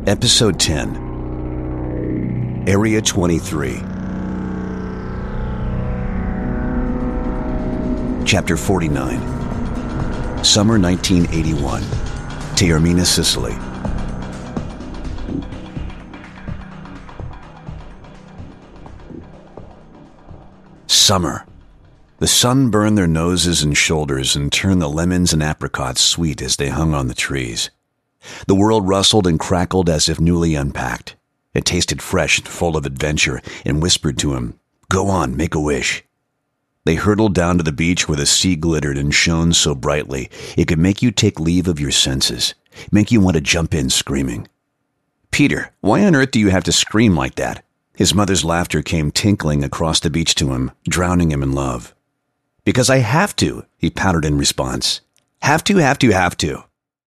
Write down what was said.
Episode 10, Area 23. Chapter 49, Summer 1981, Taormina, Sicily. Summer. The sun burned their noses and shoulders and turned the lemons and apricots sweet as they hung on the trees. The world rustled and crackled as if newly unpacked. It tasted fresh and full of adventure and whispered to him, "Go on, make a wish." They hurtled down to the beach where the sea glittered and shone so brightly it could make you take leave of your senses, make you want to jump in screaming. "Peter, why on earth do you have to scream like that?" His mother's laughter came tinkling across the beach to him, drowning him in love. "Because I have to," he pouted in response. Have to.